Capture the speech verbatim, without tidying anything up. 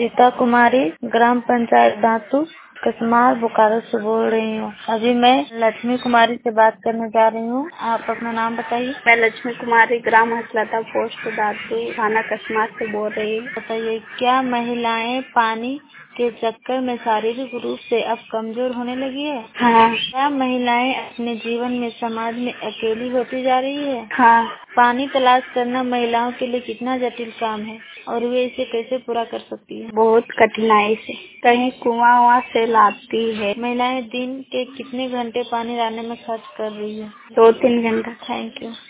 सीता कुमारी, ग्राम पंचायत दातू, कसमार, बोकारो से बोल रही हूँ। अभी मैं लक्ष्मी कुमारी से बात करने जा रही हूँ। आप अपना नाम बताइए। मैं लक्ष्मी कुमारी, ग्राम हसलता, पोस्ट दातू, थाना कसमार से बोल रही हूँ। बताइए, क्या महिलाएं पानी के चक्कर में शारीरिक रूप से अब कमजोर होने लगी है? हाँ। क्या महिलाएं अपने जीवन में समाज में अकेली होती जा रही है? हाँ। पानी तलाश करना महिलाओं के लिए कितना जटिल काम है और वे इसे कैसे पूरा कर सकती है? बहुत कठिनाई से, कहीं कुआं वहाँ से लाती है। महिलाएं दिन के कितने घंटे पानी लाने में खर्च कर रही है? दो तीन घंटा। Thank you.